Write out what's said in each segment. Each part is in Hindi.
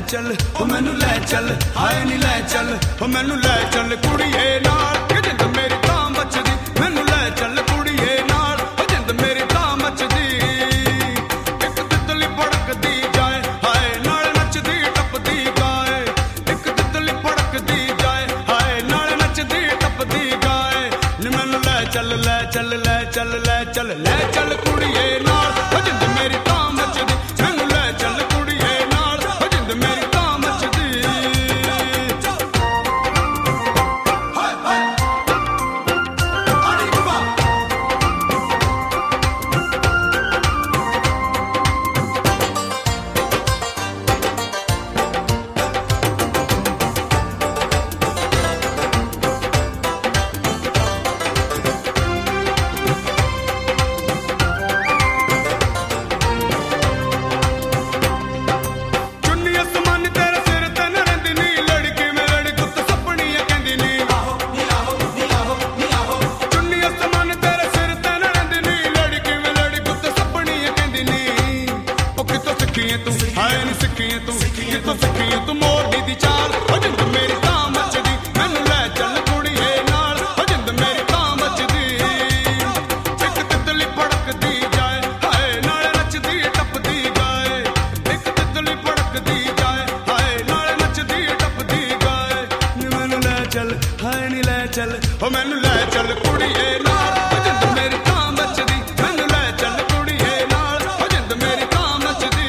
चल ओ मैनू लै चल हाय नी लै चल ओ मैनू लै चल कुड़िए नाल कि जिंद मेरी तां बचदी मैनू लै चल कुड़िए नाल ओ जिंद मेरी तां बचदी एक तितली पड़कदी जाए हाय नाल नचदी टपदी गाए एक तितली पड़कदी जाए हाय नाल नचदी टपदी गाए नी मैनू लै चल लै चल लै चल लै चल लै चल कुड़िए नाल ओ जिंद मेरी तां बचदी मैनू लै चल कुड़िए नाल ओ जिंद मेरी तां बचदी हाय हाय आड़ी बाबा तू मोरनी दी चाल ओ जिंद मेरी तां मचदी मैनू लै चल कुड़िए नाल ओ जिंद मेरी तां मचदी एक तितली पड़कदी जाए हाय नाल नचदी टपदी गाए एक तितली पड़कदी जाए हाय नाल नचदी टपदी गाए नी मैनू लै चल हाय नी लै चल ओ मैनू लै चल कुड़िए नाल ओ जिंद मेरी तां मचदी मैनू लै चल कुड़िए नाल ओ जिंद मेरी तां मचदी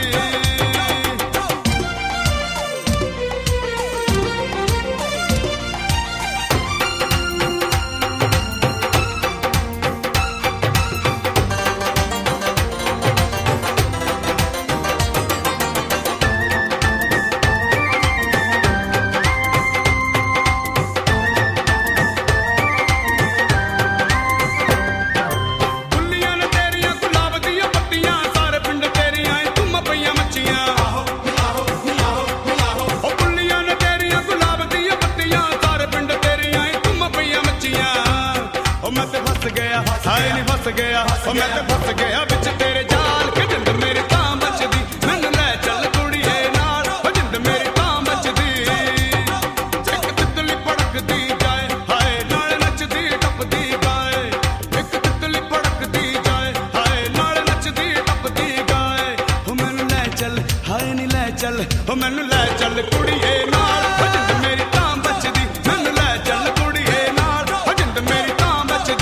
हाय नी फस गया ओ मैं ते फस गया बिच तेरे जाल के जिंद मेरी तां बचदी मैनू लै चल कुड़िए नाल ओ जिंद मेरी तां बचदी एक तितली पड़कदी जाए हाय नाल नचदी टपदी गाए एक तितली पड़कदी जाए हाय नाल नचदी टपदी गाए ओ मैनू लै चल हाय नी लै चल ओ मैनू लै चल कुड़िए नाल ओ जिंद मेरी तां बचदी मैनू लै चल कुड़िए नाल ओ जिंद मेरी तां बचदी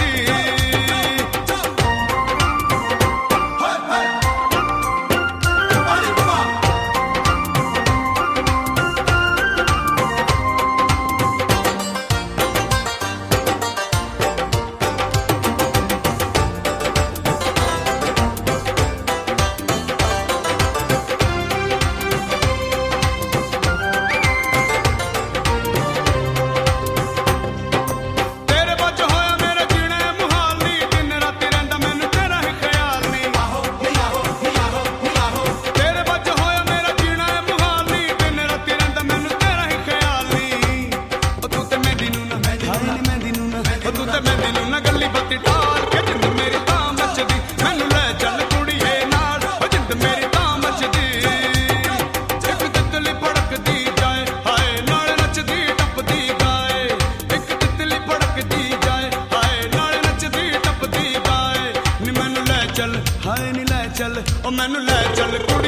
हाय नी लै चल ओ मैनू लै चल कुड़ी